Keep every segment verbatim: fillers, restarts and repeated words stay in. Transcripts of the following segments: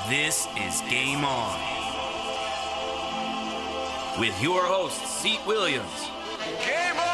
This is Game On. With your host, Seat Williams. Game on!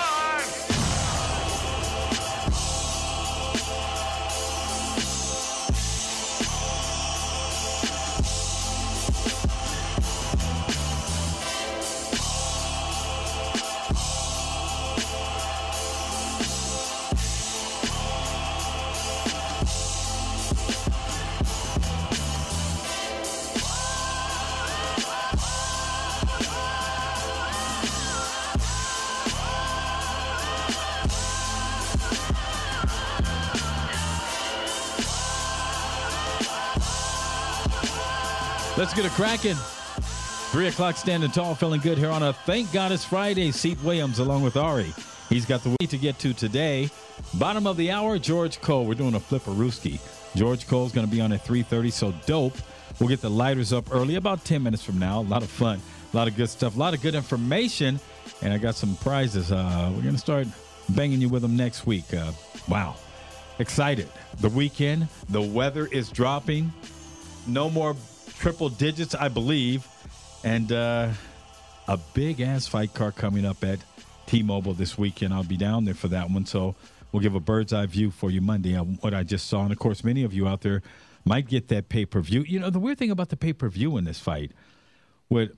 Let's get it cracking. Three o'clock standing tall, feeling good here on a Thank God It's Friday. Seat Williams along with Ari. He's got the way to get to today. Bottom of the hour, George Cole. We're doing a flipperooski. George Cole's going to be on at three thirty, so dope. We'll get the lighters up early, about ten minutes from now. A lot of fun, a lot of good stuff, a lot of good information, and I got some prizes. Uh, we're going to start banging you with them next week. Uh, wow. Excited. The weekend, the weather is dropping. No more triple digits, I believe, and uh, a big-ass fight card coming up at T-Mobile this weekend. I'll be down there for that one, so we'll give a bird's-eye view for you Monday on what I just saw. And, of course, many of you out there might get that pay-per-view. You know, the weird thing about the pay-per-view in this fight with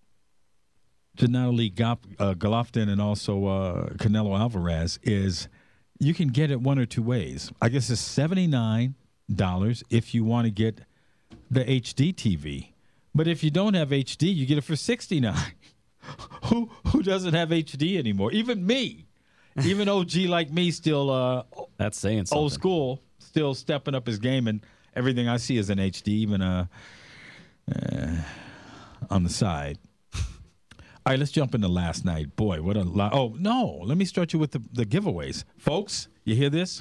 Gennady uh, Golovkin and also uh, Canelo Alvarez is you can get it one or two ways. I guess it's seventy-nine dollars if you want to get the H D T V. But if you don't have H D, you get it for sixty-nine dollars. who who doesn't have H D anymore? Even me. Even O G like me still uh, That's saying something. Old school, still stepping up his game, and everything I see is in H D, even uh, uh, on the side. All right, let's jump into last night. Boy, what a lot. Oh, no, let me start you with the, the giveaways. Folks, you hear this?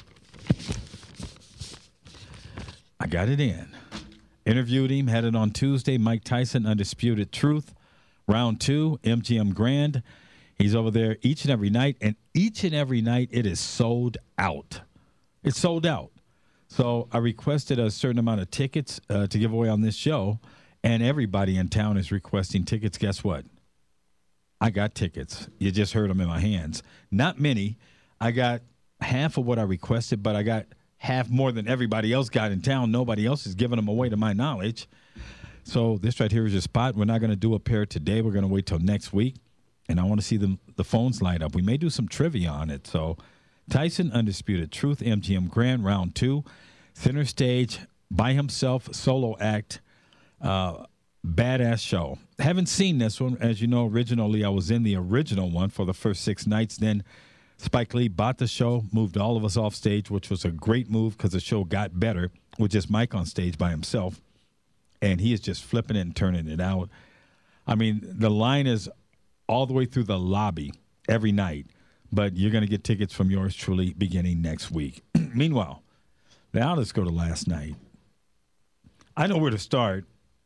I got it in. Interviewed him, had it on Tuesday. Mike Tyson, Undisputed Truth. Round two, M G M Grand. He's over there each and every night, and each and every night it is sold out. It's sold out. So I requested a certain amount of tickets uh, to give away on this show, and everybody in town is requesting tickets. Guess what? I got tickets. You just heard them in my hands. Not many. I got half of what I requested, but I got half more than everybody else got in town. Nobody else is giving them away to my knowledge. So this right here is your spot. We're not going to do a pair today. We're going to wait till next week. And I want to see the, the phones light up. We may do some trivia on it. So Tyson, Undisputed Truth, M G M Grand, round two. Center stage, by himself, solo act. Uh, badass show. Haven't seen this one. As you know, originally I was in the original one for the first six nights. Then Spike Lee bought the show, moved all of us off stage, which was a great move because the show got better with just Mike on stage by himself. And he is just flipping it and turning it out. I mean, the line is all the way through the lobby every night, but you're going to get tickets from yours truly beginning next week. Meanwhile, now let's go to last night. I know where to start.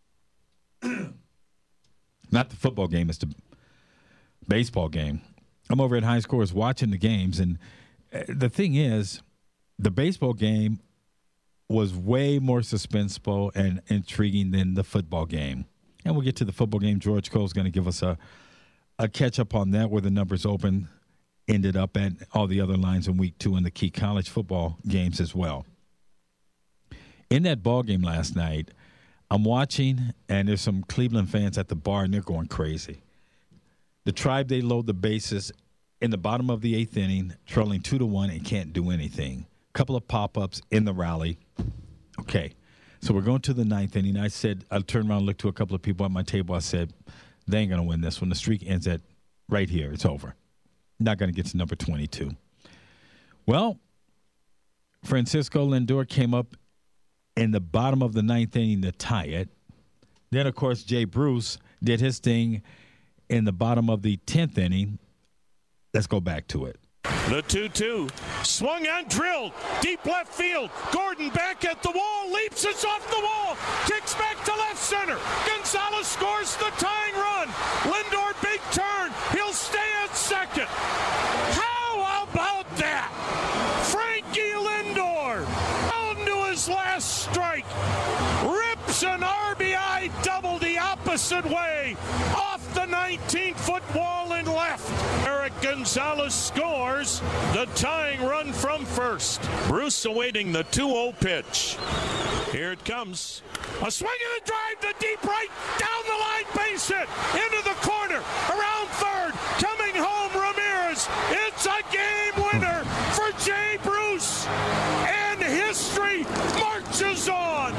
Not the football game, it's the baseball game. I'm over at High Scores watching the games, and the thing is, the baseball game was way more suspenseful and intriguing than the football game. And we'll get to the football game. George Cole's going to give us a, a catch-up on that, where the numbers open, ended up at all the other lines in week two in the key college football games as well. In that ball game last night, I'm watching, and there's some Cleveland fans at the bar, and they're going crazy. The Tribe, they load the bases in the bottom of the eighth inning, trailing two to one, and can't do anything. A couple of pop-ups in the rally. Okay, so we're going to the ninth inning. I said, I turned around and looked to a couple of people at my table. I said, they ain't going to win this one. The streak ends at right here. It's over. Not going to get to number twenty-two. Well, Francisco Lindor came up in the bottom of the ninth inning to tie it. Then, of course, Jay Bruce did his thing in the bottom of the tenth inning. Let's go back to it. The two two. Swung on, drilled. Deep left field. Gordon back at the wall. Leaps. It's off the wall. Kicks back to left center. Gonzalez scores the tying run. Lindor, big turn. He'll stay at second. How about that? Frankie Lindor, down to his last strike. Rips It's an R B I double the opposite way, off the nineteen-foot wall and left. Eric Gonzalez scores the tying run from first. Bruce awaiting the two oh pitch. Here it comes. A swing and a drive to deep right, down the line, base hit, into the corner, around third, coming home Ramirez. It's a game winner for Jay Bruce, and history marches on.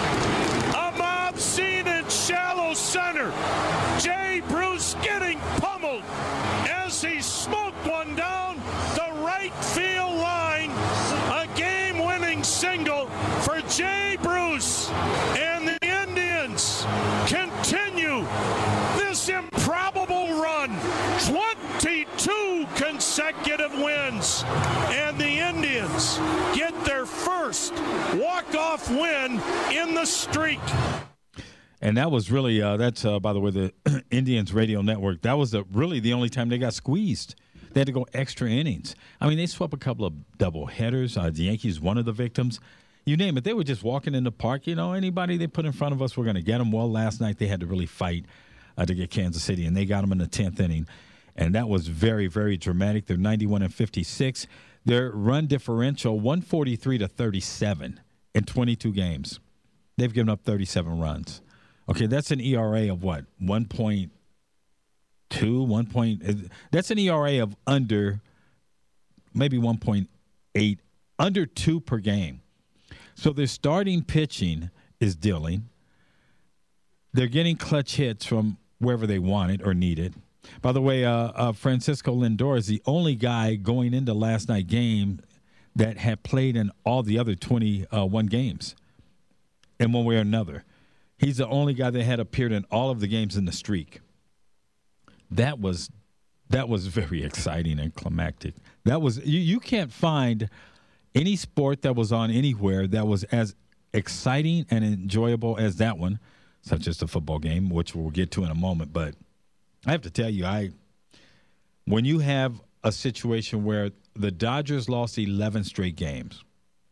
A mob scene in shallow center. Jay Bruce getting pummeled as he smoked one down the right field line. A game-winning single for Jay Bruce, and the Indians continue this improbable run. twenty-two consecutive wins, and the Indians get their first walk-off win in the streak. And that was really, uh, that's, uh, by the way, the Indians radio network. That was the, really the only time they got squeezed. They had to go extra innings. I mean, they swept a couple of double headers. Uh, the Yankees, one of the victims. You name it. They were just walking in the park. You know, anybody they put in front of us, we're going to get them. Well, last night they had to really fight uh, to get Kansas City, and they got them in the tenth inning. And that was very, very dramatic. They're ninety-one and fifty-six. Their run differential, one forty-three to thirty-seven in twenty-two games. They've given up thirty-seven runs. Okay, that's an E R A of what? one point two, one point. That's an E R A of under, maybe one point eight, under two per game. So their starting pitching is dealing. They're getting clutch hits from wherever they want it or need it. By the way, uh, uh, Francisco Lindor is the only guy going into last night's game that had played in all the other twenty-one games in one way or another. He's the only guy that had appeared in all of the games in the streak. That was that was very exciting and climactic. That was you, you can't find any sport that was on anywhere that was as exciting and enjoyable as that one, such as the football game, which we'll get to in a moment. But I have to tell you, I when you have a situation where the Dodgers lost eleven straight games,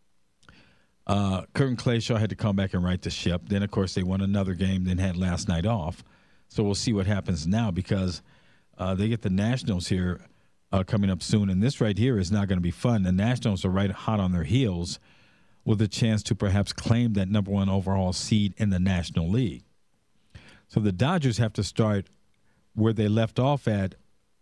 uh, Curtin Clayshaw had to come back and right the ship. Then, of course, they won another game, then had last night off. So we'll see what happens now because uh, they get the Nationals here uh, coming up soon. And this right here is not going to be fun. The Nationals are right hot on their heels with a chance to perhaps claim that number one overall seed in the National League. So the Dodgers have to start where they left off at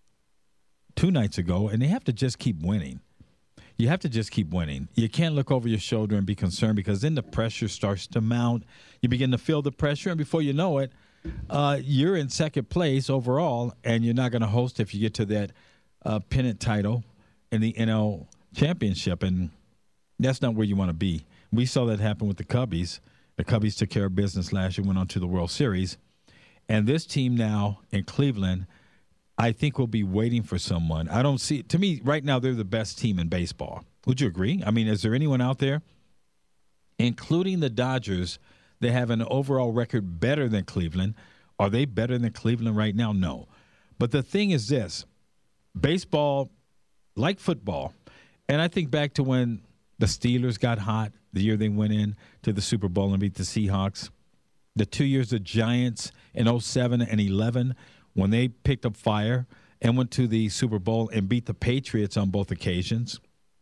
two nights ago, and they have to just keep winning. You have to just keep winning. You can't look over your shoulder and be concerned because then the pressure starts to mount. You begin to feel the pressure, and before you know it, uh, you're in second place overall, and you're not going to host if you get to that uh, pennant title in the N L Championship, and that's not where you want to be. We saw that happen with the Cubbies. The Cubbies took care of business last year, went on to the World Series. And this team now in Cleveland, I think will be waiting for someone. I don't see – to me, right now, they're the best team in baseball. Would you agree? I mean, is there anyone out there, including the Dodgers, that have an overall record better than Cleveland? Are they better than Cleveland right now? No. But the thing is this. Baseball, like football, and I think back to when the Steelers got hot the year they went in to the Super Bowl and beat the Seahawks. The two years the Giants in oh seven and eleven when they picked up fire and went to the Super Bowl and beat the Patriots on both occasions.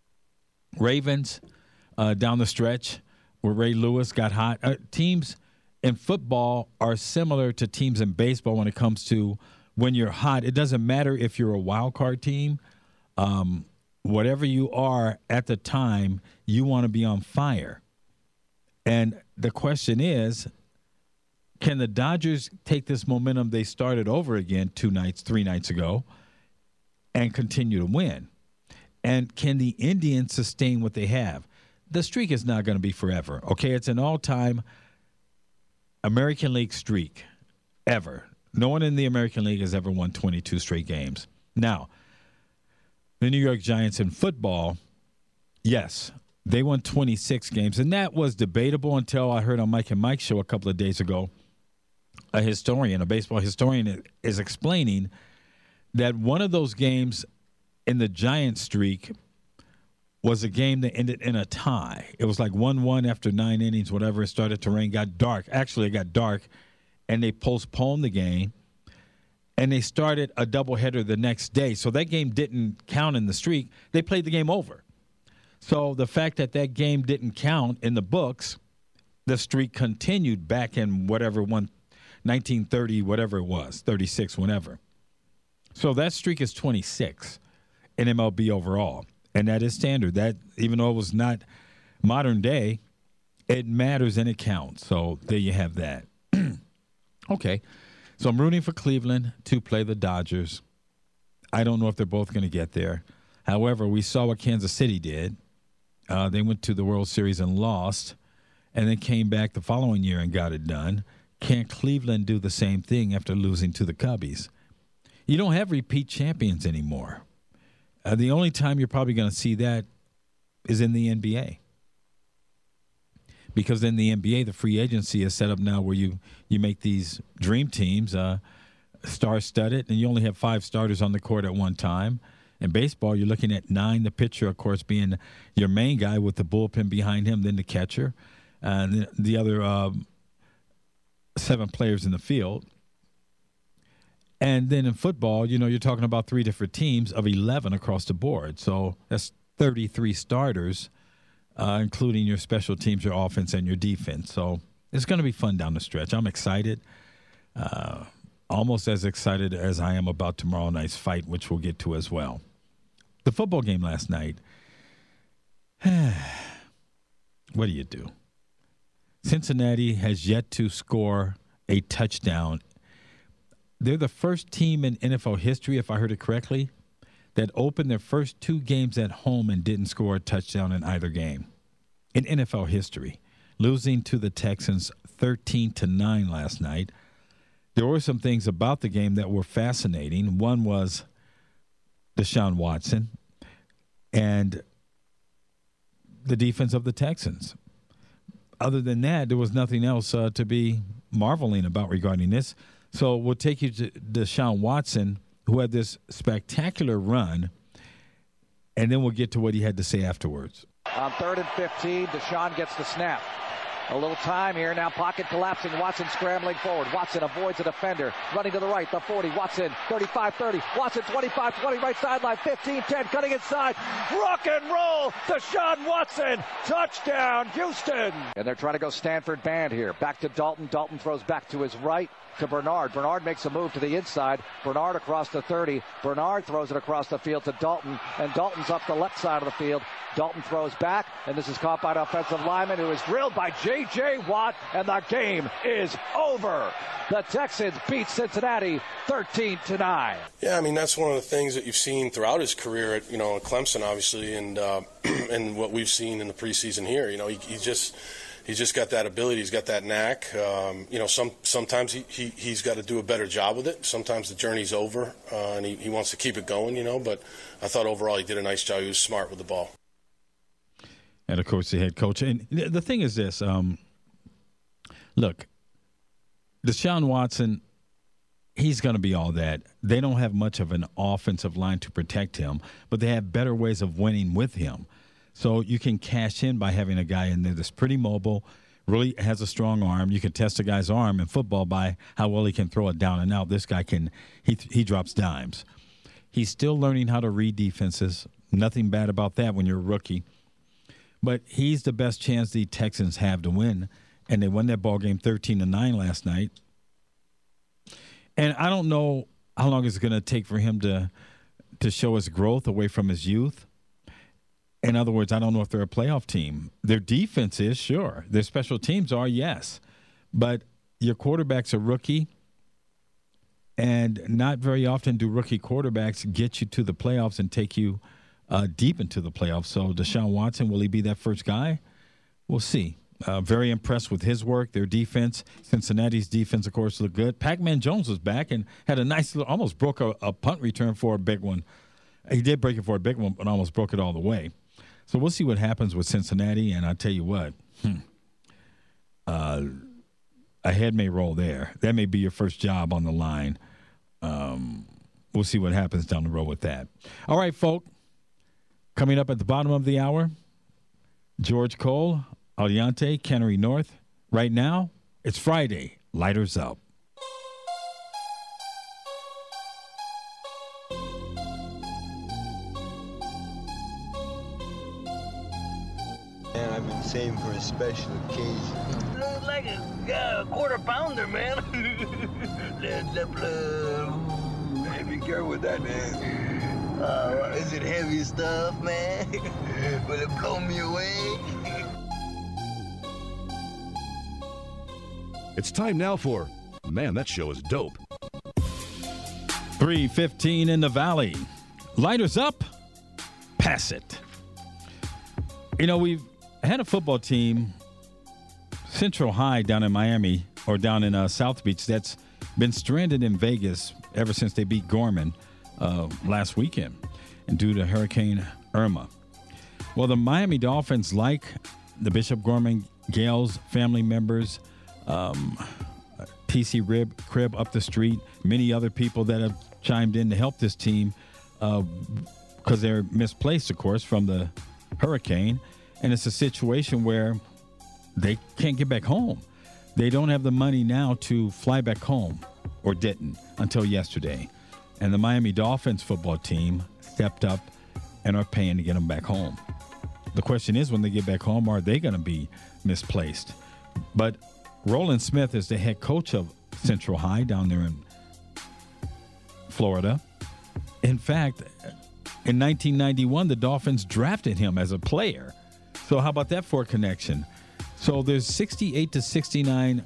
Ravens uh, down the stretch where Ray Lewis got hot. Uh, teams in football are similar to teams in baseball when it comes to when you're hot. It doesn't matter if you're a wild card team. Um, whatever you are at the time, you want to be on fire. And the question is, can the Dodgers take this momentum they started over again two nights, three nights ago and continue to win? And can the Indians sustain what they have? The streak is not going to be forever, okay? It's an all-time American League streak ever. No one in the American League has ever won twenty-two straight games. Now, the New York Giants in football, yes, they won twenty-six games, and that was debatable until I heard on Mike and Mike's show a couple of days ago. A historian, a baseball historian, is explaining that one of those games in the Giants streak was a game that ended in a tie. It was like one one after nine innings, whatever. It started to rain, got dark. Actually, it got dark, and they postponed the game, and they started a doubleheader the next day. So that game didn't count in the streak. They played the game over. So the fact that that game didn't count in the books, the streak continued back in whatever one, nineteen thirty, whatever it was, thirty-six, whenever. So that streak is twenty-six in M L B overall. And that is standard. That, even though it was not modern day, it matters and it counts. So there you have that. Okay. So I'm rooting for Cleveland to play the Dodgers. I don't know if they're both going to get there. However, we saw what Kansas City did. Uh, they went to the World Series and lost, and then came back the following year and got it done. Can Cleveland do the same thing after losing to the Cubbies? You don't have repeat champions anymore. Uh, the only time you're probably going to see that is in the N B A. Because in the N B A, the free agency is set up now where you, you make these dream teams uh, star-studded, and you only have five starters on the court at one time. In baseball, you're looking at nine, the pitcher, of course, being your main guy with the bullpen behind him, then the catcher, and the other um, seven players in the field. And then in football, you know, you're talking about three different teams of eleven across the board. So that's thirty-three starters, uh, including your special teams, your offense, and your defense. So it's going to be fun down the stretch. I'm excited, uh, almost as excited as I am about tomorrow night's fight, which we'll get to as well. The football game last night, what do you do? Cincinnati has yet to score a touchdown. They're the first team in N F L history, if I heard it correctly, that opened their first two games at home and didn't score a touchdown in either game in N F L history, losing to the Texans thirteen to nine last night. There were some things about the game that were fascinating. One was Deshaun Watson and the defense of the Texans. Other than that, there was nothing else uh, to be marveling about regarding this. So we'll take you to Deshaun Watson, who had this spectacular run, and then we'll get to what he had to say afterwards. On third and fifteen, Deshaun gets the snap. A little time here. Now pocket collapsing. Watson scrambling forward. Watson avoids a defender. Running to the right. The forty. Watson. thirty-five thirty. Watson twenty-five twenty. Right sideline. fifteen ten. Cutting inside. Rock and roll. Deshaun Watson. Touchdown, Houston. And they're trying to go Stanford band here. Back to Dalton. Dalton throws back to his right. To Bernard. Bernard makes a move to the inside. Bernard across the thirty. Bernard throws it across the field to Dalton. And Dalton's up the left side of the field. Dalton throws back. And this is caught by an offensive lineman who is drilled by J J. Watt. And the game is over. The Texans beat Cincinnati thirteen to nine. Yeah, I mean, that's one of the things that you've seen throughout his career at, you know, at Clemson, obviously, and uh, and what we've seen in the preseason here. You know, he, he just... He's just got that ability. He's got that knack. Um, you know, some sometimes he, he, he's got to do a better job with it. Sometimes the journey's over, uh, and he, he wants to keep it going, you know. But I thought overall he did a nice job. He was smart with the ball. And, of course, the head coach. And the thing is this. Um, look, Deshaun Watson, he's going to be all that. They don't have much of an offensive line to protect him, but they have better ways of winning with him. So you can cash in by having a guy in there that's pretty mobile, really has a strong arm. You can test a guy's arm in football by how well he can throw it down and out. This guy can he he drops dimes. He's still learning how to read defenses. Nothing bad about that when you're a rookie. But he's the best chance the Texans have to win, and they won that ball game thirteen to nine last night. And I don't know how long it's going to take for him to to show his growth away from his youth. In other words, I don't know if they're a playoff team. Their defense is, sure. Their special teams are, yes. But your quarterback's a rookie, and not very often do rookie quarterbacks get you to the playoffs and take you uh, deep into the playoffs. So Deshaun Watson, will he be that first guy? We'll see. Uh, very impressed with his work, their defense. Cincinnati's defense, of course, looked good. Pac-Man Jones was back and had a nice little, almost broke a, a punt return for a big one. He did break it for a big one, but almost broke it all the way. So we'll see what happens with Cincinnati, and I'll tell you what, hmm, uh, a head may roll there. That may be your first job on the line. Um, we'll see what happens down the road with that. All right, folk, Coming up at the bottom of the hour, George Cole, Aliante, Cannery North. Right now, it's Friday. Lighters up. Man, I've been saving for a special occasion. Looks like a uh, quarter pounder, man. Led Zeppelin. Man, be careful with that, man. Uh, is it heavy stuff, man? Will it blow me away? It's time now for, man, that show is dope. three fifteen in the Valley. Lighters up. Pass it. You know, we've had a football team, Central High down in Miami or down in uh, South Beach, that's been stranded in Vegas ever since they beat Gorman uh, last weekend and due to Hurricane Irma. Well, the Miami Dolphins, like the Bishop Gorman Gales family members, um, P C Rib, Crib up the street, many other people that have chimed in to help this team because uh, they're misplaced, of course, from the hurricane. And it's a situation where they can't get back home. They don't have the money now to fly back home, or didn't until yesterday. And the Miami Dolphins football team stepped up and are paying to get them back home. The question is, when they get back home, are they going to be misplaced? But Roland Smith is the head coach of Central High down there in Florida. In fact, in nineteen ninety-one, the Dolphins drafted him as a player. So how about that for a connection? So there's sixty-eight to sixty-nine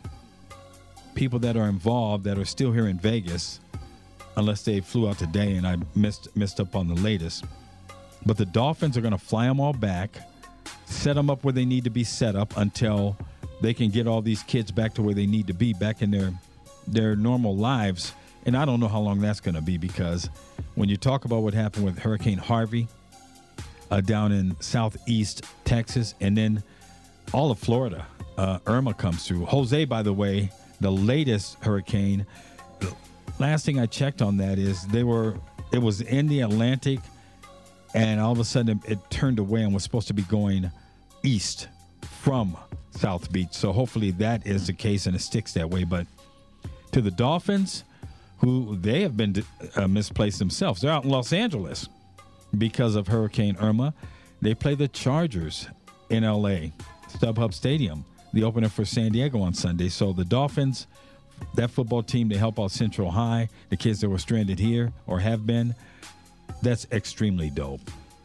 people that are involved that are still here in Vegas, unless they flew out today and I missed missed up on the latest. But the Dolphins are going to fly them all back, set them up where they need to be set up until they can get all these kids back to where they need to be, back in their their normal lives. And I don't know how long that's going to be, because when you talk about what happened with Hurricane Harvey uh, down in southeast Texas, and then all of Florida, uh, Irma comes through. Jose, by the way, the latest hurricane, the last thing I checked on that is they were, it was in the Atlantic, and all of a sudden it turned away and was supposed to be going east from South Beach. So hopefully that is the case and it sticks that way. But to the Dolphins, who they have been uh, misplaced themselves, they're out in Los Angeles because of Hurricane Irma. They play the Chargers in L A, StubHub Stadium, the opener for San Diego on Sunday. So the Dolphins, that football team, they help out Central High, the kids that were stranded here or have been. That's extremely dope.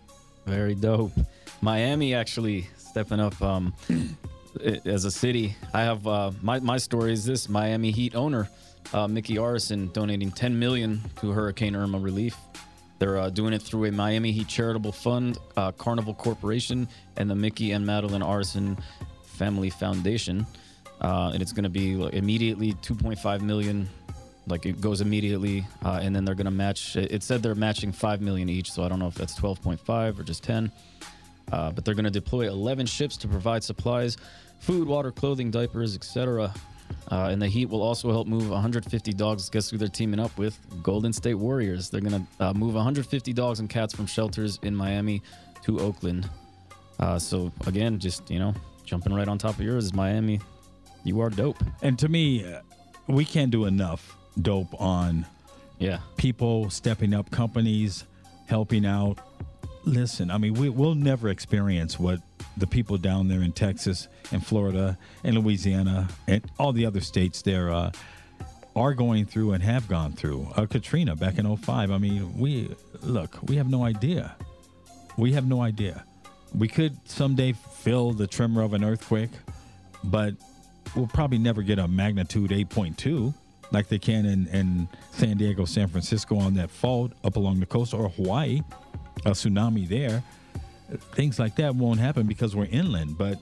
Very dope. Miami actually stepping up um, as a city. I have uh, my my story is this: Miami Heat owner uh, Mickey Arison donating ten million dollars to Hurricane Irma relief. They're uh, doing it through a Miami Heat charitable fund, uh, Carnival Corporation, and the Mickey and Madeline Arison Family Foundation. Uh, and it's going to be like, immediately two point five million dollars. Like it goes immediately, uh, and then they're going to match. It said they're matching five million dollars each, so I don't know if that's twelve point five or just ten. Uh, but they're going to deploy eleven ships to provide supplies, food, water, clothing, diapers, et cetera. Uh, and the Heat will also help move one hundred fifty dogs. Guess who they're teaming up with? Golden State Warriors. They're going to uh, move one hundred fifty dogs and cats from shelters in Miami to Oakland. Uh, so, again, just, you know, jumping right on top of yours is Miami. You are dope. And to me, uh, we can't do enough dope on yeah people stepping up, companies helping out. Listen, I mean, we, we'll never experience what the people down there in Texas and Florida and Louisiana and all the other states there uh, are going through and have gone through. Uh, Katrina back in oh five. I mean, we look, we have no idea. We have no idea. We could someday feel the tremor of an earthquake, but we'll probably never get a magnitude eight point two like they can in, in San Diego, San Francisco on that fault up along the coast, or Hawaii, a tsunami there. Things like that won't happen because we're inland. But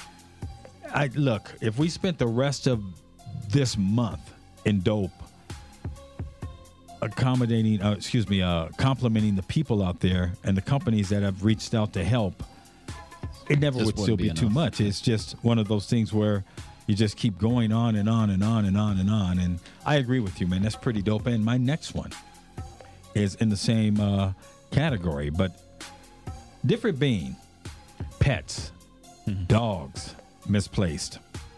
I look, if we spent the rest of this month in dope accommodating, uh, excuse me, uh, complimenting the people out there and the companies that have reached out to help, it never Just would still be, be too much. It's just one of those things where you just keep going on and on and on and on and on. And I agree with you, man. That's pretty dope. And my next one is in the same uh, category. But different being. Pets, mm-hmm. dogs, misplaced.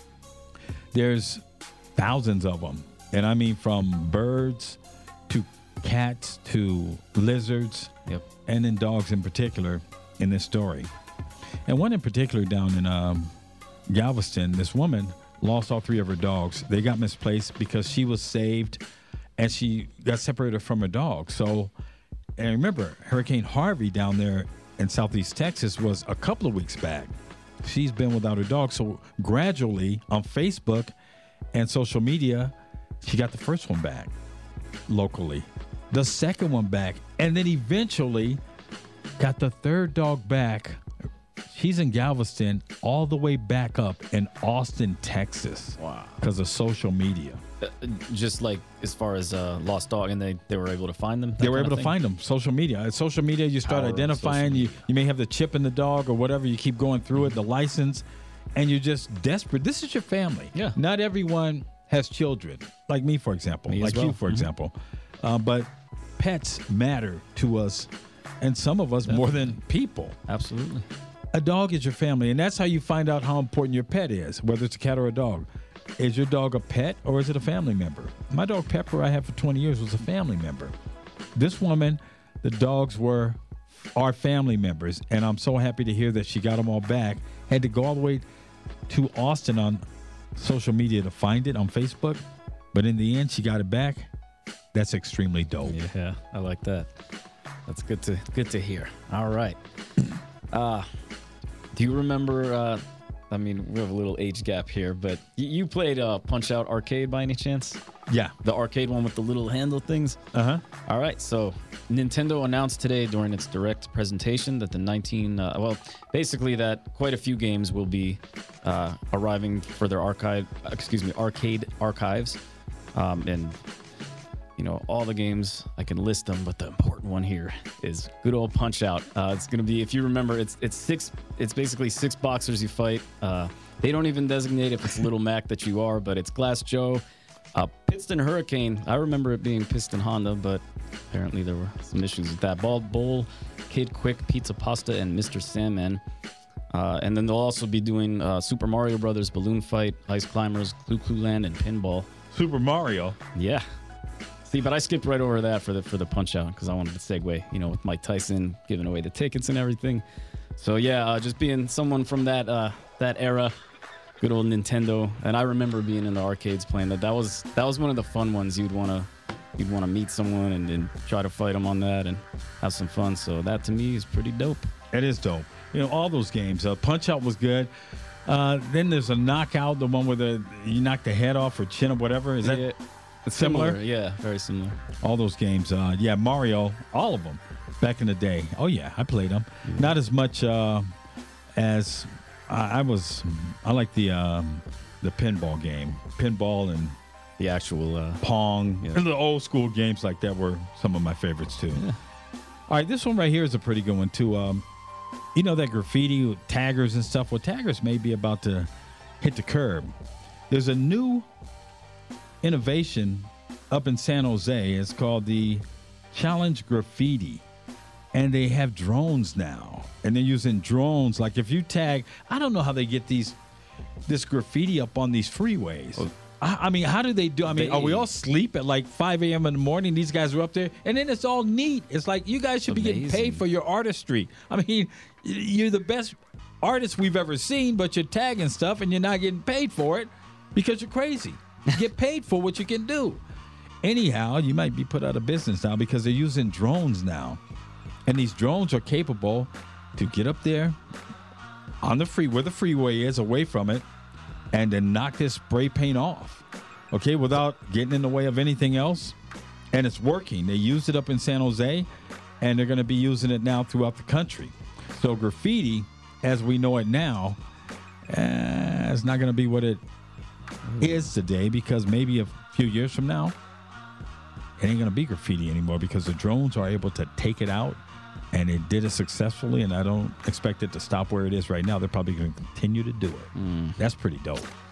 There's thousands of them. And I mean from birds to cats to lizards, yep. and then dogs in particular in this story. And one in particular down in um, Galveston, this woman lost all three of her dogs. They got misplaced because she was saved and she got separated from her dog. So, and remember, Hurricane Harvey down there in southeast Texas was a couple of weeks back. She's been without her dog. So gradually on Facebook and social media, she got the first one back locally, the second one back, and then eventually got the third dog back. She's in Galveston all the way back up in Austin, Texas. Wow. Because of social media. Uh, just like as far as uh, lost dog, and they, they were able to find them? They were able to find them. Social media. At social media, you start Power identifying. You, you may have the chip in the dog or whatever. You keep going through it, the license, and you're just desperate. This is your family. Yeah. Not everyone has children, like me, for example, Me like as well. you, for Mm-hmm. example. Uh, but pets matter to us, and some of us more than people. Absolutely. A dog is your family, and that's how you find out how important your pet is, whether it's a cat or a dog. Is your dog a pet or is it a family member? My dog Pepper, I had for twenty years, was a family member. This woman, the dogs were our family members, and I'm so happy to hear that she got them all back. Had to go all the way to Austin on social media to find it on Facebook, but in the end, she got it back. That's extremely dope. Yeah, I like that. That's good to good to hear. All right. Uh, do you remember? Uh, I mean, we have a little age gap here, but y- you played uh, Punch Out Arcade by any chance? Yeah. The arcade one with the little handle things? Uh-huh. All right. So Nintendo announced today during its direct presentation that the nineteen, uh, well, basically that quite a few games will be uh, arriving for their archive, excuse me, arcade archives. Um, and, you know, all the games, I can list them, but the important one here is good old Punch Out. Uh, it's going to be, if you remember, it's it's six, it's basically six boxers you fight. Uh, they don't even designate if it's Little Mac that you are, but it's Glass Joe, uh, Piston Hurricane. I remember it being Piston Honda, but apparently there were some issues with that. Bald Bull, Kid Quick, Pizza Pasta, and Mister Sandman. Uh, and then they'll also be doing uh, Super Mario Brothers, Balloon Fight, Ice Climbers, Clue Clue Land, and Pinball. Super Mario. Yeah. See, but I skipped right over that for the for the Punch Out because I wanted to segue, you know, with Mike Tyson giving away the tickets and everything. So yeah, uh, just being someone from that uh, that era, good old Nintendo, and I remember being in the arcades playing that. That was that was one of the fun ones. You'd wanna you'd wanna meet someone and, and try to fight them on that and have some fun. So that to me is pretty dope. It is dope. You know, all those games. Uh, Punch Out was good. Uh, then there's a Knockout, the one where the you knock the head off or chin or whatever. Is that Yeah. similar? Similar? Yeah, very similar. All those games. Uh, yeah, Mario, all of them back in the day. Oh, yeah, I played them. Mm-hmm. Not as much uh, as I, I was. I like the um, the pinball game. Pinball and The actual uh, Pong. Yeah. The old school games like that were some of my favorites, too. Yeah. All right, this one right here is a pretty good one, too. Um, you know that graffiti with taggers and stuff? Well, taggers may be about to hit the curb. There's a new innovation up in San Jose. It's called the Challenge Graffiti. And they have drones now. And they're using drones. Like if you tag, I don't know how they get these this graffiti up on these freeways. Oh. I, I mean, how do they do? I mean, They- are we all sleep at like five a.m. in the morning? These guys are up there. And then it's all neat. It's like you guys should be getting Amazing. paid for your artistry. I mean, you're the best artists we've ever seen, but you're tagging stuff and you're not getting paid for it because you're crazy. You get paid for what you can do. Anyhow, you might be put out of business now because they're using drones now. And these drones are capable to get up there on the free, where the freeway is, away from it, and then knock this spray paint off, okay, without getting in the way of anything else. And it's working. They used it up in San Jose, and they're going to be using it now throughout the country. So graffiti, as we know it now, uh, is not going to be what it is today, because maybe a few years from now, it ain't going to be graffiti anymore because the drones are able to take it out, and it did it successfully, and I don't expect it to stop where it is right now. They're probably going to continue to do it. Mm. That's pretty dope.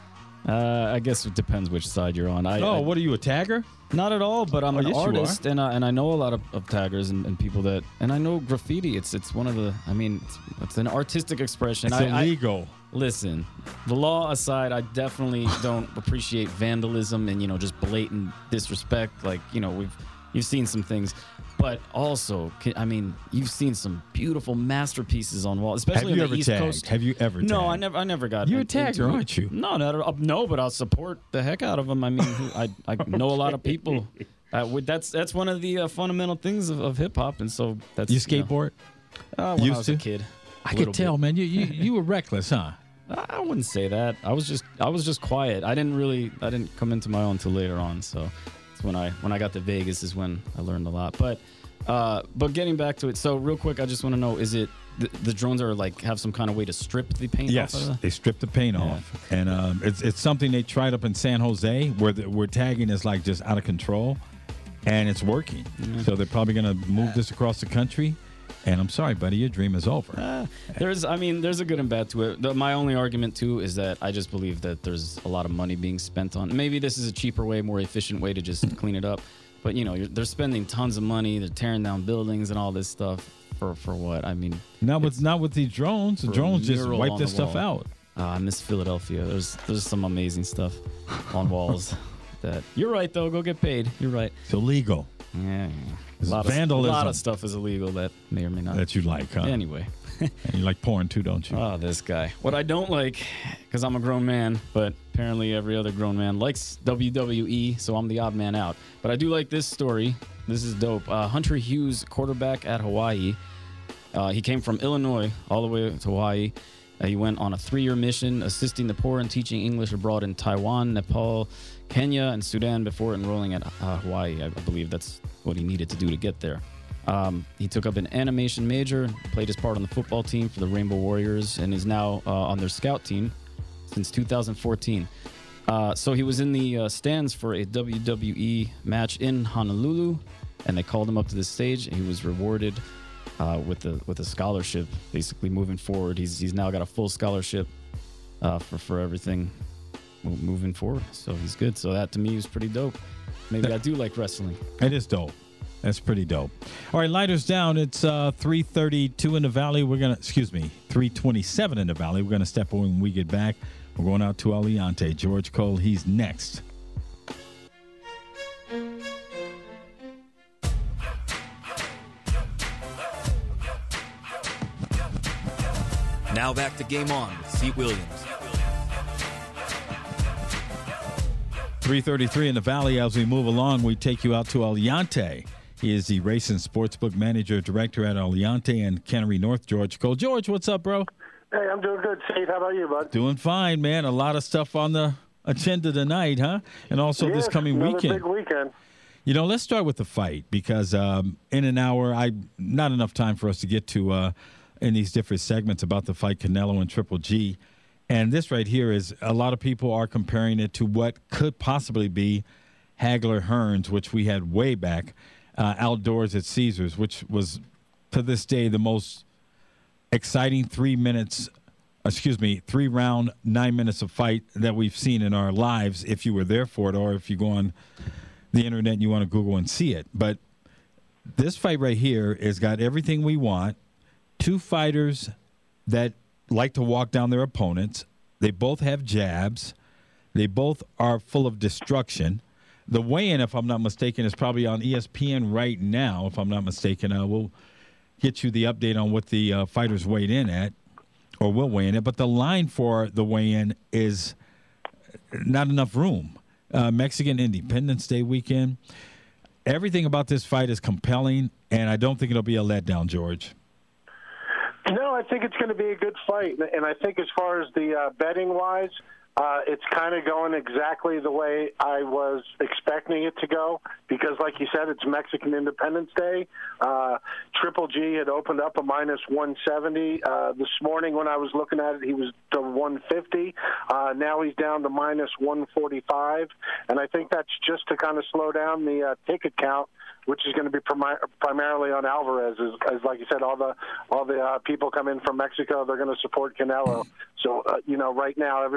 Uh, I guess it depends which side you're on. I, oh, I, what are you, a tagger? Not at all, but I'm Oh, an yes, you artist, are. and I, and I know a lot of, of taggers and, and people that, and I know graffiti. It's it's one of the, I mean, it's, it's an artistic expression. It's I, illegal. I, listen, the law aside, I definitely don't appreciate vandalism and you know just blatant disrespect. Like you know we've you've seen some things, but also, I mean, you've seen some beautiful masterpieces on walls, especially Have you on the ever East tagged? Coast. Have you ever No, tagged? I never. I never got. You're a into tagger, it. aren't you? No, not at all. No, but I'll support the heck out of them. I mean, who, I I know a lot of people. Uh, with, that's that's one of the uh, fundamental things of, of hip hop, and so that's You skateboard? You know, uh, when Used I was to? a kid, I a could little tell, bit. man. You, you you were reckless, huh? I wouldn't say that. I was just I was just quiet. I didn't really I didn't come into my own until later on. So it's when I when I got to Vegas is when I learned a lot. But uh, but getting back to it, so real quick, I just want to know: is it the, the drones are like have some kind of way to strip the paint Yes, off of the? they stripped the paint Yeah. off, and um, it's it's something they tried up in San Jose where the, where tagging is like just out of control, and it's working. So they're probably gonna move this across the country. And I'm sorry, buddy, your dream is over. Uh, there's, I mean, there's a good and bad to it. The, my only argument too is that I just believe that there's a lot of money being spent on. Maybe this is a cheaper way, more efficient way to just clean it up. But you know, you're, they're spending tons of money. They're tearing down buildings and all this stuff for for what? I mean, Not with not with these drones. The for a drones just mural wipe on this the stuff wall. out. Uh, I miss Philadelphia. There's there's some amazing stuff on walls. That you're right though. Go get paid. You're right. It's illegal. Yeah, It's a lot of, vandalism. a lot of stuff is illegal that may or may not. That you like, huh? Anyway. And you like porn too, don't you? Oh, this guy. What I don't like, because I'm a grown man, but apparently every other grown man likes W W E, so I'm the odd man out. But I do like this story. This is dope. Uh, Hunter Hughes, quarterback at Hawaii. Uh, he came from Illinois all the way to Hawaii. Uh, he went on a three-year mission assisting the poor and teaching English abroad in Taiwan, Nepal, Kenya, and Sudan before enrolling at uh, Hawaii. I, I believe that's what he needed to do to get there. Um, he took up an animation major, played his part on the football team for the Rainbow Warriors, and is now uh, on their scout team since two thousand fourteen. Uh, so he was in the uh, stands for a W W E match in Honolulu, and they called him up to the stage, and he was rewarded uh, with a with a scholarship. Basically, moving forward, he's he's now got a full scholarship uh, for for everything mo- moving forward. So he's good. So that to me is pretty dope. Maybe I do like wrestling. It is dope. That's pretty dope. All right, lighters down. It's uh, three thirty-two in the Valley. We're going to, excuse me, three twenty-seven in the Valley. We're going to step away when we get back. We're going out to Aliante. George Cole, he's next. Now back to Game On with Seat Williams. three thirty-three in the Valley. As we move along, we take you out to Aliante. He is the race and sportsbook manager director at Aliante and Cannery North. George Cole. George, what's up, bro? Hey, I'm doing good, Steve. How about you, bud? Doing fine, man. A lot of stuff on the agenda tonight, huh? And also yes, this coming another weekend. big weekend. You know, let's start with the fight because um, in an hour, I not enough time for us to get to uh, in these different segments about the fight Canelo and Triple G. And this right here is a lot of people are comparing it to what could possibly be Hagler Hearns, which we had way back uh, outdoors at Caesars, which was to this day the most exciting three minutes, excuse me, three round, nine minutes of fight that we've seen in our lives if you were there for it or if you go on the internet and you want to Google and see it. But this fight right here has got everything we want. Two fighters that like to walk down their opponents. They both have jabs. They both are full of destruction. The weigh-in, if I'm not mistaken, is probably on E S P N right now, if I'm not mistaken. Uh, we'll get you the update on what the uh, fighters weighed in at, or will weigh in at. But the line for the weigh-in is not enough room. Uh, Mexican Independence Day weekend. Everything about this fight is compelling, and I don't think it'll be a letdown, George. No, I think it's going to be a good fight. And I think as far as the uh, betting-wise, uh, it's kind of going exactly the way I was expecting it to go because, like you said, it's Mexican Independence Day. Uh, Triple G had opened up a minus one seventy. Uh, this morning when I was looking at it, he was to one fifty. Uh, now he's down to minus one forty-five. And I think that's just to kind of slow down the uh, ticket count, which is going to be prim- primarily on Alvarez. As, as like you said, all the all the uh, people come in from Mexico, they're going to support Canelo. So, uh, you know, right now everybody in the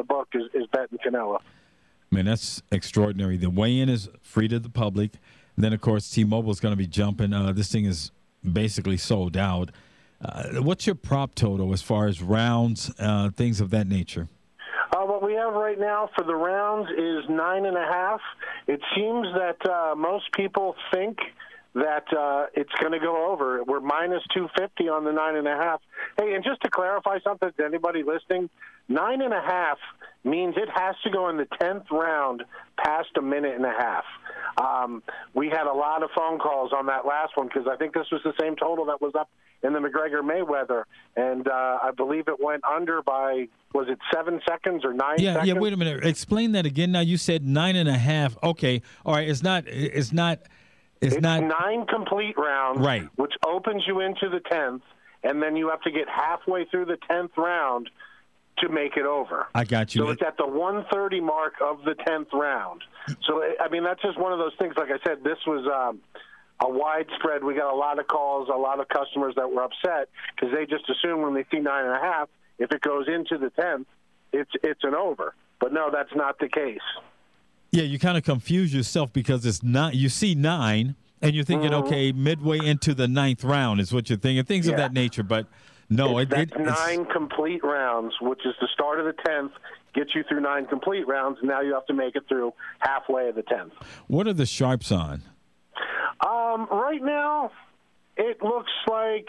book is, is betting Canelo. Man, that's extraordinary. The weigh-in is free to the public. Then, of course, T-Mobile is going to be jumping. Uh, this thing is basically sold out. Uh, what's your prop total as far as rounds, uh, things of that nature? Uh, what we have right now for the rounds is nine and a half. It seems that uh, most people think that uh, it's going to go over. We're minus two fifty on the nine and a half. Hey, and just to clarify something to anybody listening, nine and a half means it has to go in the tenth round past a minute and a half. Um, we had a lot of phone calls on that last one because I think this was the same total that was up in the McGregor-Mayweather, and uh, I believe it went under by, was it seven seconds or nine yeah, seconds? Yeah, wait a minute. Explain that again. Now, you said nine and a half. Okay, all right, it's not, it's not, it's, it's not. nine complete rounds, right, which opens you into the tenth, and then you have to get halfway through the tenth round to make it over. I got you. So it's at the one thirty mark of the tenth round. So, I mean, that's just one of those things. Like I said, this was um, a widespread. We got a lot of calls, a lot of customers that were upset because they just assume when they see nine and a half, if it goes into the tenth, it's it's an over. But no, that's not the case. Yeah, you kind of confuse yourself because it's not. You see nine, and you're thinking, mm-hmm. okay, midway into the ninth round is what you're thinking, things yeah. of that nature. But no, it's, it, that's it, nine it's, complete rounds, which is the start of the tenth, gets you through nine complete rounds. And now you have to make it through halfway of the tenth. What are the sharps on? Um, right now, it looks like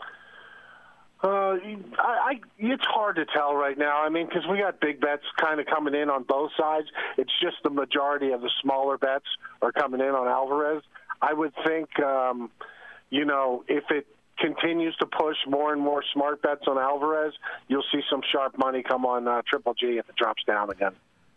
uh, I, I. It's hard to tell right now. I mean, because we got big bets kind of coming in on both sides. It's just the majority of the smaller bets are coming in on Alvarez. I would think, um, you know, if it continues to push more and more smart bets on Alvarez, you'll see some sharp money come on uh, Triple G if it drops down again.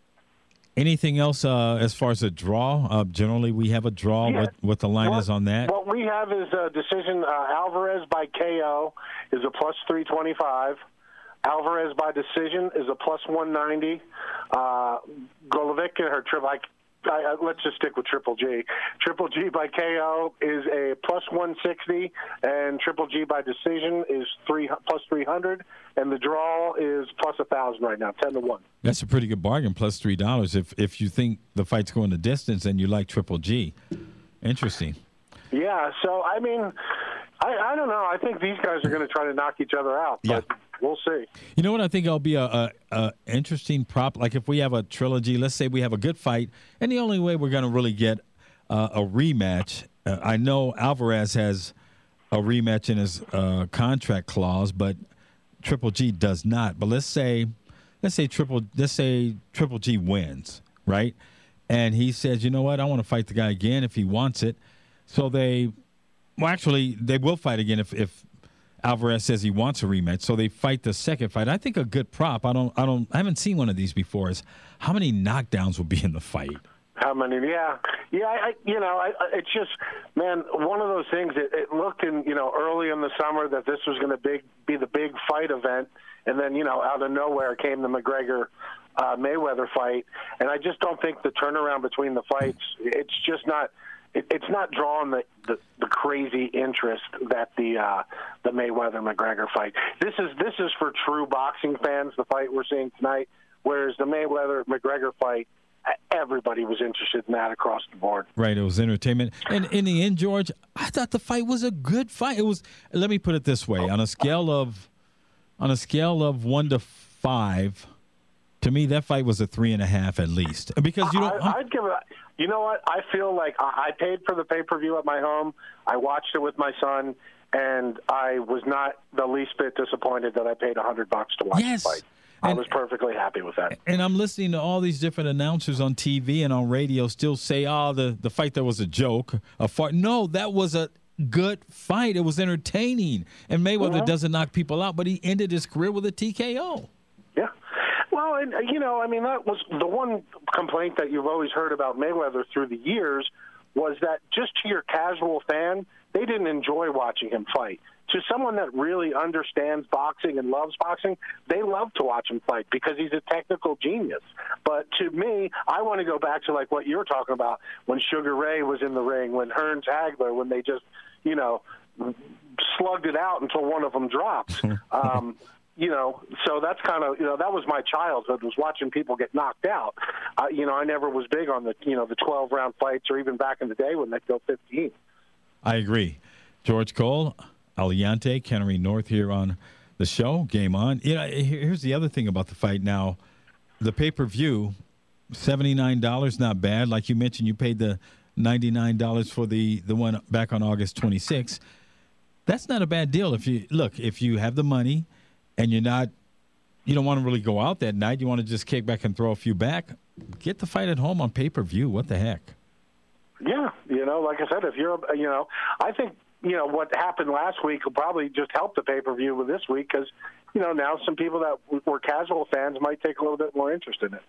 Anything else uh, as far as a draw? Uh, generally, we have a draw. Yeah. What, what the line what, is on that? What we have is a decision. Uh, Alvarez by K O is a plus three twenty-five. Alvarez by decision is a plus one ninety. Uh, Golovic or Triple. I, I, let's just stick with Triple G. Triple G by K O is a plus one sixty, and Triple G by decision is three plus three hundred, and the draw is plus a thousand right now, ten to one. That's a pretty good bargain, plus three dollars. If if you think the fight's going the distance and you like Triple G, interesting. Yeah. So I mean, I, I don't know. I think these guys are going to try to knock each other out, but yeah. We'll see. You know what? I think it'll be a, a, a interesting prop. Like if we have a trilogy, let's say we have a good fight, and the only way we're going to really get uh, a rematch, uh, I know Alvarez has a rematch in his uh, contract clause, but Triple G does not. But let's say, let's say Triple, let's say Triple G wins, right? And he says, you know what? I want to fight the guy again if he wants it. So they, well, actually, they will fight again if if. Alvarez says he wants a rematch, so they fight the second fight. I think a good prop. I don't. I don't. I haven't seen one of these before. Is how many knockdowns will be in the fight? How many? Yeah, yeah. I, you know, I, it's just, man, one of those things. It, it looked in, you know, early in the summer that this was going to big be the big fight event, and then, you know, out of nowhere came the McGregor uh, Mayweather fight, and I just don't think the turnaround between the fights. It's just not. It, it's not drawing the, the, the crazy interest that the uh, the Mayweather McGregor fight. This is this is for true boxing fans. The fight we're seeing tonight, whereas the Mayweather McGregor fight, everybody was interested in that across the board. Right, it was entertainment. And in the end, George, I thought the fight was a good fight. It was. Let me put it this way: on a scale of on a scale of one to five. To me, that fight was a three and a half at least. Because you don't. I, I'd give it. You know what? I feel like I paid for the pay per view at my home. I watched it with my son, and I was not the least bit disappointed that I paid a hundred bucks to watch yes. the fight. I and, was perfectly happy with that. And I'm listening to all these different announcers on T V and on radio still say, "Oh, the the fight that was a joke, a fart." No, that was a good fight. It was entertaining, and Mayweather mm-hmm. doesn't knock people out, but he ended his career with a T K O. Yeah. Well, and, you know, I mean, that was the one complaint that you've always heard about Mayweather through the years was that just to your casual fan, they didn't enjoy watching him fight. To someone that really understands boxing and loves boxing, they love to watch him fight because he's a technical genius. But to me, I want to go back to like what you're talking about when Sugar Ray was in the ring, when Hearns Hagler, when they just, you know, slugged it out until one of them dropped. um, you know, so that's kind of, you know, that was my childhood, was watching people get knocked out. Uh, you know, I never was big on the, you know, the twelve-round fights, or even back in the day when they'd go fifteen. I agree. George Cole, Aliante, Kennery North here on the show. Game on. You know, here's the other thing about the fight now. The pay-per-view, seventy-nine dollars, not bad. Like you mentioned, you paid the ninety-nine dollars for the, the one back on August twenty-sixth. That's not a bad deal. If you look, if you have the money and you're not, you don't want to really go out that night, you want to just kick back and throw a few back, get the fight at home on pay-per-view. What the heck? Yeah, you know, like I said, if you're, you know, I think, you know, what happened last week will probably just help the pay-per-view with this week, because, you know, now some people that were casual fans might take a little bit more interest in it.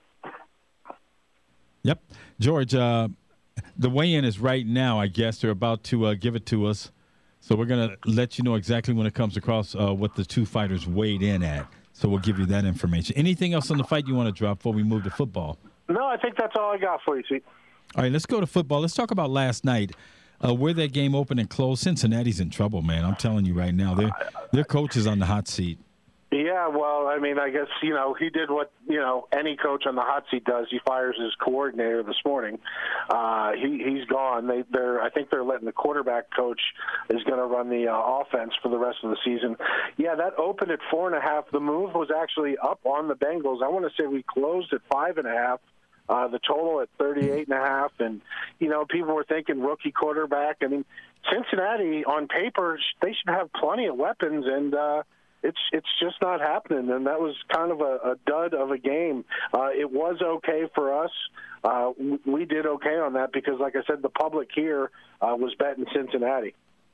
Yep. George, uh, the weigh-in is right now, I guess. They're about to uh, give it to us. So we're going to let you know exactly when it comes across uh, what the two fighters weighed in at. So we'll give you that information. Anything else on the fight you want to drop before we move to football? No, I think that's all I got for you, see. All right, let's go to football. Let's talk about last night. Uh, where that game opened and closed, Cincinnati's in trouble, man. I'm telling you right now. Their their coach is on the hot seat. Yeah, well, I mean, I guess, you know, he did what, you know, any coach on the hot seat does. He fires his coordinator this morning. Uh, he, he's gone. They, they're, I think they're letting the quarterback coach is going to run the uh, offense for the rest of the season. Yeah, that opened at four and a half. The move was actually up on the Bengals. I want to say we closed at five and a half. Uh, the total at thirty-eight and a half, and you know, people were thinking rookie quarterback. I mean, Cincinnati on paper they should have plenty of weapons, and uh, it's it's just not happening. And that was kind of a, a dud of a game. Uh, it was okay for us. Uh, we did okay on that because, like I said, the public here uh, was betting Cincinnati.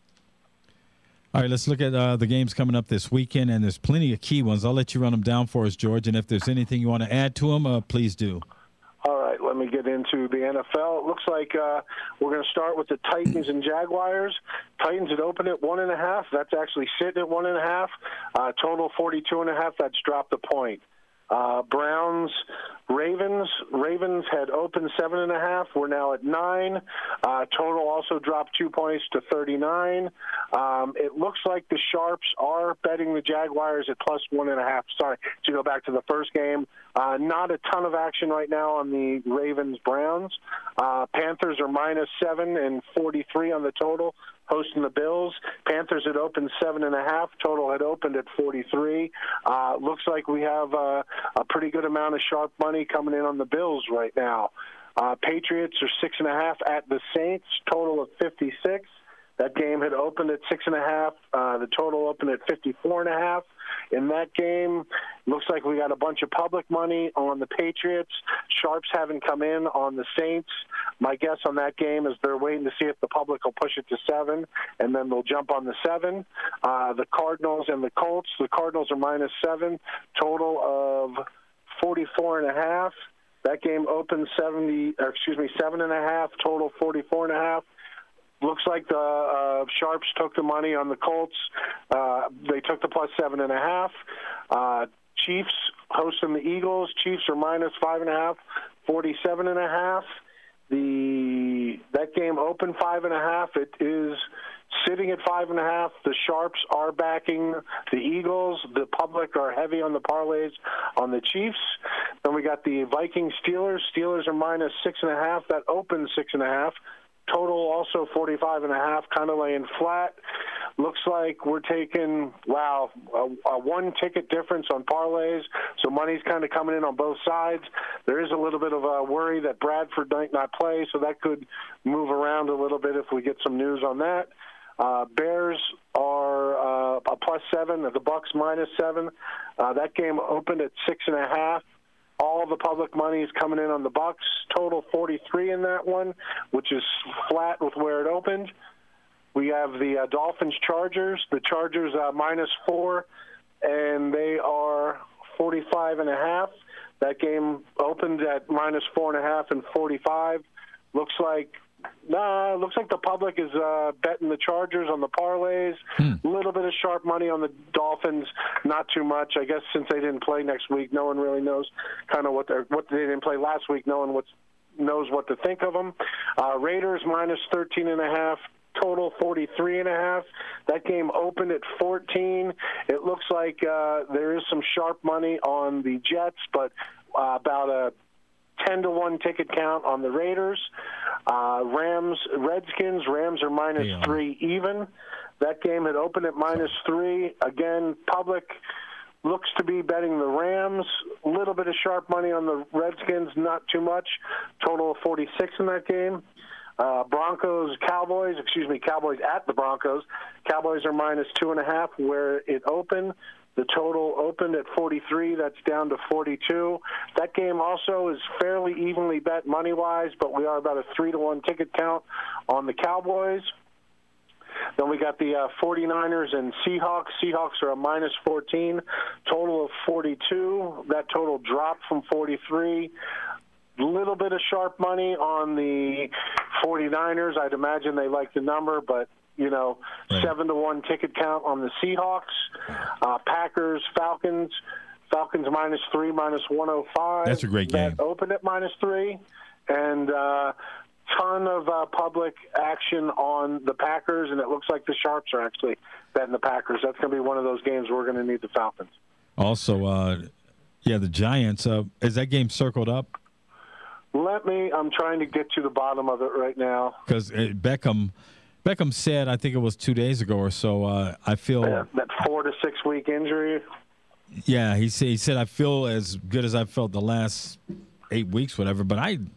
All right, let's look at uh, the games coming up this weekend, and there's plenty of key ones. I'll let you run them down for us, George, and if there's anything you want to add to them, uh, please do. All right, let me get into the N F L. It looks like uh, we're going to start with the Titans and Jaguars. Titans had opened at one and a half. That's actually sitting at one and a half. Uh, total forty-two and a half. That's dropped a point. Uh, Browns, Ravens. Ravens had opened seven and a half. We're now at nine. Uh, total also dropped two points to thirty-nine. Um, it looks like the Sharps are betting the Jaguars at plus one and a half. Sorry, to go back to the first game. Uh, not a ton of action right now on the Ravens-Browns. Uh, Panthers are minus seven and forty-three on the total, hosting the Bills. Panthers had opened seven and a half. Total had opened at forty-three. Uh, looks like we have uh, a pretty good amount of sharp money coming in on the Bills right now. Uh, Patriots are six and a half at the Saints. Total of fifty-six. That game had opened at six and a half. Uh, the total opened at fifty-four and a half. In that game, looks like we got a bunch of public money on the Patriots. Sharps haven't come in on the Saints. My guess on that game is they're waiting to see if the public will push it to seven, and then they'll jump on the seven. Uh, the Cardinals and the Colts. The Cardinals are minus seven. Total of forty-four and a half. That game opened seventy. Or excuse me, seven and a half. Total forty-four and a half. Looks like the uh, Sharps took the money on the Colts. Uh, they took the plus seven and a half. Uh, Chiefs hosting the Eagles. Chiefs are minus five and a half, forty-seven and a half. The that game opened five and a half. It is sitting at five and a half. The Sharps are backing the Eagles. The public are heavy on the parlays on the Chiefs. Then we got the Vikings Steelers. Steelers are minus six and a half. That opened six and a half. Total also forty-five and a half, kind of laying flat. Looks like we're taking, wow, a, a one ticket difference on parlays. So money's kind of coming in on both sides. There is a little bit of a worry that Bradford might not play, so that could move around a little bit if we get some news on that. Uh, Bears are uh, a plus seven, the Bucks minus seven. Uh, that game opened at six and a half. All the public money is coming in on the Bucks. Total forty-three in that one, which is flat with where it opened. We have the uh, Dolphins-Chargers. The Chargers uh, minus four, and they are forty-five and a half. That game opened at minus four and a half and forty-five. Looks like Nah, looks like the public is uh, betting the Chargers on the parlays. A hmm. little bit of sharp money on the Dolphins, not too much. I guess since they didn't play next week, no one really knows kind of what they're what they didn't play last week. No one what's, knows what to think of them. Uh, Raiders minus thirteen and a half. total forty-three and a half. That game opened at fourteen. It looks like uh, there is some sharp money on the Jets, but uh, about a ten to one ticket count on the Raiders. Uh, Rams, Redskins, Rams are minus yeah. three even. That game had opened at minus three. Again, public looks to be betting the Rams. A little bit of sharp money on the Redskins, not too much. Total of forty-six in that game. Uh, Broncos, Cowboys, excuse me, Cowboys at the Broncos. Cowboys are minus two and a half where it opened. The total opened at forty-three. That's down to forty-two. That game also is fairly evenly bet money-wise, but we are about a three to one ticket count on the Cowboys. Then we got the uh, forty-niners and Seahawks. Seahawks are a minus fourteen. Total of forty-two. That total dropped from forty-three. Little bit of sharp money on the forty-niners. I'd imagine they like the number, but, you know, right. seven to one ticket count on the Seahawks. Uh, Packers, Falcons. Falcons minus three, minus one oh five. That's a great game. That opened at minus three. And uh, ton of uh, public action on the Packers, and it looks like the Sharps are actually betting the Packers. That's going to be one of those games we're going to need the Falcons. Also, uh, yeah, the Giants. Uh, is that game circled up? Let me, I'm trying to get to the bottom of it right now. Because Beckham Beckham said, I think it was two days ago or so, uh, I feel... Yeah, that four to six week injury. Yeah, he said, he said, I feel as good as I felt the last eight weeks, whatever. But I,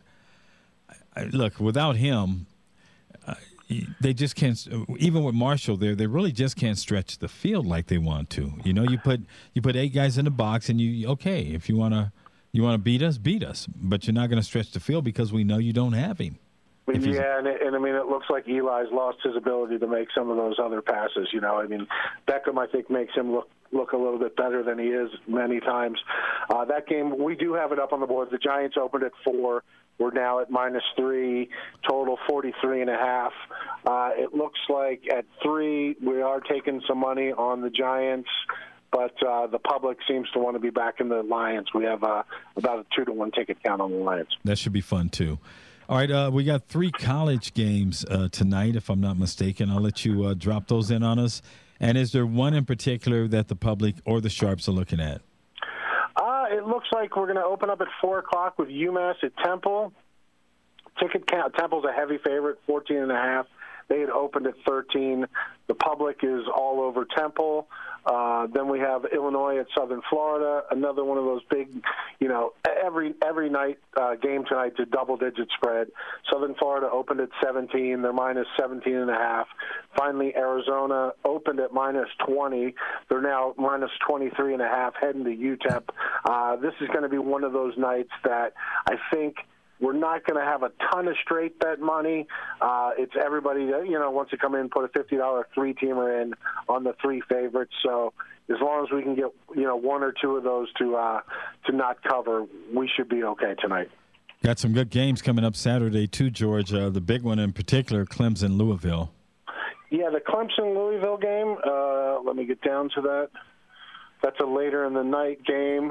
I look, without him, uh, they just can't, even with Marshall there, they really just can't stretch the field like they want to. You know, you put you put eight guys in the box and you, okay, if you want to, You want to beat us? Beat us. But you're not going to stretch the field because we know you don't have him. Yeah, and, it, and I mean, it looks like Eli's lost his ability to make some of those other passes. You know, I mean, Beckham, I think, makes him look look a little bit better than he is many times. Uh, that game, we do have it up on the board. The Giants opened at four. We're now at minus three, total forty-three and a half. Uh, it looks like at three, we are taking some money on the Giants. But uh, the public seems to want to be back in the Lions. We have uh, about a two to one ticket count on the Lions. That should be fun too. All right, uh, we got three college games uh, tonight, if I'm not mistaken. I'll let you uh, drop those in on us. And is there one in particular that the public or the Sharps are looking at? Uh, it looks like we're going to open up at four o'clock with UMass at Temple. Ticket count, Temple's a heavy favorite, fourteen and a half. They had opened at thirteen. The public is all over Temple. Uh, then we have Illinois at Southern Florida, another one of those big, you know, every every night uh, game tonight to double-digit spread. Southern Florida opened at seventeen. They're minus seventeen and a half. Finally, Arizona opened at minus twenty. They're now minus twenty-three and a half, heading to U T E P. Uh, this is going to be one of those nights that I think – we're not going to have a ton of straight bet money. Uh, it's everybody that, you know, wants to come in, put a fifty dollars three-teamer in on the three favorites. So as long as we can get, you know, one or two of those to uh, to not cover, we should be okay tonight. Got some good games coming up Saturday, too, George. Uh, the big one in particular, Clemson-Louisville. Yeah, the Clemson-Louisville game, uh, let me get down to that. That's a later in the night game.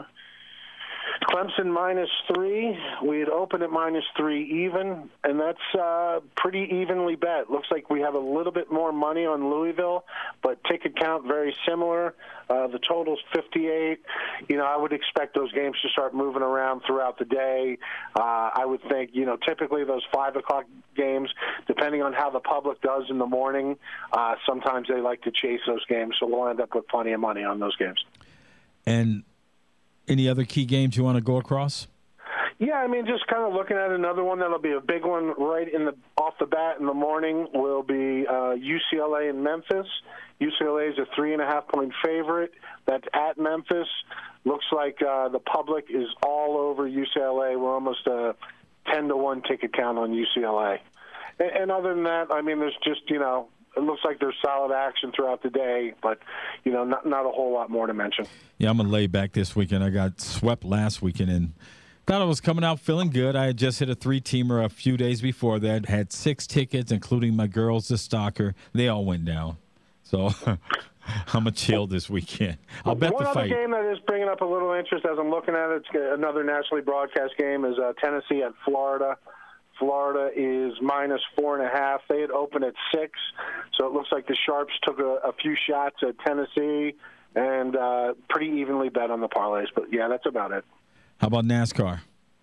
Clemson minus three. We had opened at minus three even, and that's uh, pretty evenly bet. Looks like we have a little bit more money on Louisville, but ticket count very similar. Uh, the total's fifty-eight. You know, I would expect those games to start moving around throughout the day. Uh, I would think, you know, typically those five o'clock games, depending on how the public does in the morning, uh, sometimes they like to chase those games, so we'll end up with plenty of money on those games. And any other key games you want to go across? Yeah, I mean, just kind of looking at another one that'll be a big one right in the off the bat in the morning will be uh, U C L A and Memphis. U C L A is a three and a half point favorite. That's at Memphis. Looks like uh, the public is all over U C L A. We're almost a ten to one ticket count on U C L A. And, and other than that, I mean, there's just, you know, it looks like there's solid action throughout the day, but, you know, not not a whole lot more to mention. Yeah, I'm going to lay back this weekend. I got swept last weekend and thought I was coming out feeling good. I had just hit a three-teamer a few days before that, had six tickets, including my girls, the stalker. They all went down. So I'm going to chill this weekend. I'll bet One the other fight. game that is bringing up a little interest as I'm looking at it, it's another nationally broadcast game, is uh, Tennessee at Florida. Florida is minus four and a half. They had opened at six, so it looks like the Sharps took a, a few shots at Tennessee and uh, pretty evenly bet on the parlays. But, yeah, that's about it. How about NASCAR?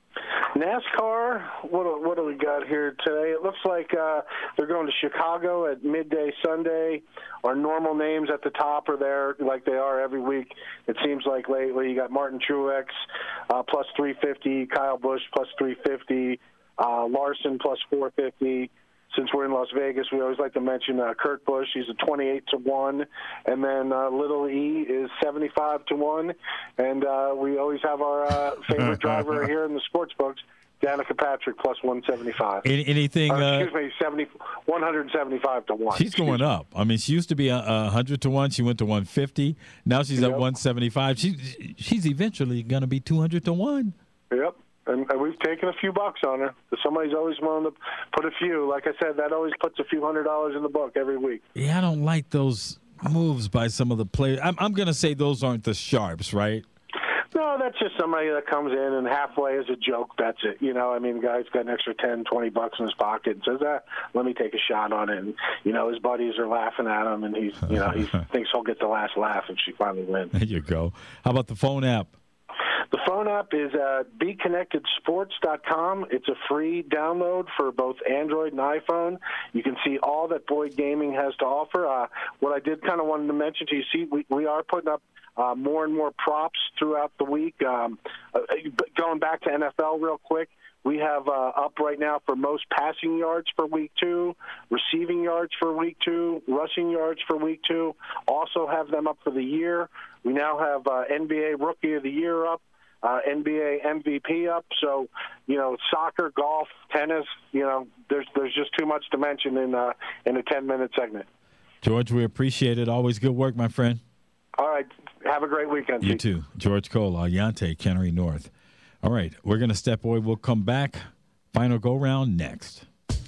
NASCAR, what do, what do we got here today? It looks like uh, they're going to Chicago at midday Sunday. Our normal names at the top are there like they are every week. It seems like lately you got Martin Truex uh, plus three fifty, Kyle Busch plus three fifty, uh, Larson plus four fifty. Since we're in Las Vegas, we always like to mention uh, Kurt Busch. He's a twenty-eight to one. And then uh, Little E is seventy-five to one. And uh, we always have our uh, favorite driver here in the sports books, Danica Patrick, plus one seventy-five. Any, anything? Uh, Uh, excuse me, seventy, one seventy-five to one. She's going up. I mean, she used to be a, a one hundred to one. She went to one fifty. Now she's Yep. at one seventy-five. She, she's eventually going to be two hundred to one. Yep. And, and we've taken a few bucks on her. Somebody's always willing to put a few. Like I said, that always puts a few hundred dollars in the book every week. Yeah, I don't like those moves by some of the players. I'm, I'm going to say those aren't the Sharps, right? No, that's just somebody that comes in and halfway as a joke bets it. You know, I mean, the guy's got an extra ten, twenty bucks in his pocket and says, ah, let me take a shot on it. And, you know, his buddies are laughing at him, and he's, you know, he thinks he'll get the last laugh if she finally wins. There you go. How about the phone app? The phone app is uh, be connected sports dot com. It's a free download for both Android and iPhone. You can see all that Boyd Gaming has to offer. Uh, what I did kind of wanted to mention to you, see, we, we are putting up uh, more and more props throughout the week. Um, uh, going back to N F L real quick, we have uh, up right now for most passing yards for week two, receiving yards for week two, rushing yards for week two. Also have them up for the year. We now have uh, N B A Rookie of the Year up, uh, N B A M V P up. So, you know, soccer, golf, tennis, you know, there's there's just too much to mention in uh, in a ten-minute segment. George, we appreciate it. Always good work, my friend. All right. Have a great weekend. You Pete. too. George Cole, Aliante, Kennery North. All right, we're going to step away. We'll come back. Final go-round next.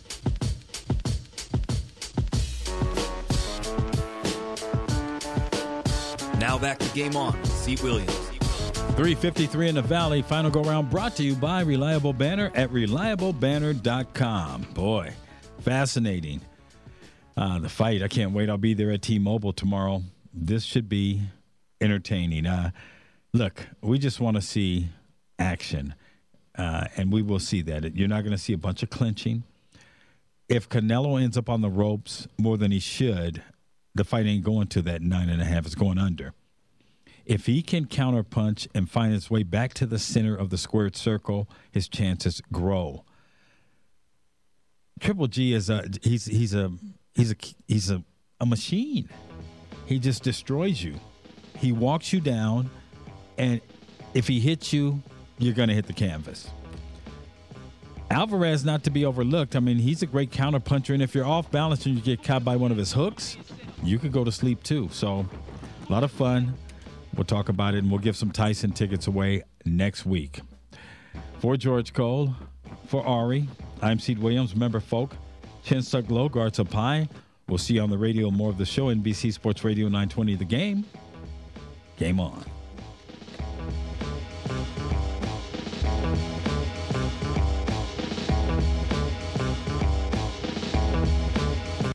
Now back to Game On with C. Williams. three fifty-three in the Valley. Final go-round brought to you by Reliable Banner at reliable banner dot com. Boy, fascinating. Uh, the fight. I can't wait. I'll be there at T-Mobile tomorrow. This should be entertaining. Uh, look, we just want to see action, uh, and we will see that. You're not going to see a bunch of clinching. If Canelo ends up on the ropes more than he should, the fight ain't going to that nine and a half. It's going under. If he can counterpunch and find his way back to the center of the squared circle, his chances grow. Triple G is a he's he's a he's a he's a, a machine. He just destroys you. He walks you down, and if he hits you, you're going to hit the canvas. Alvarez, not to be overlooked. I mean, he's a great counterpuncher, and if you're off balance and you get caught by one of his hooks, you could go to sleep too. So, a lot of fun. We'll talk about it, and we'll give some Tyson tickets away next week. For George Cole, for Ari, I'm Seed Williams. Remember, folk, chin stuck low, guards up high. We'll see you on the radio. More of the show, N B C Sports Radio nine twenty The Game. Game on.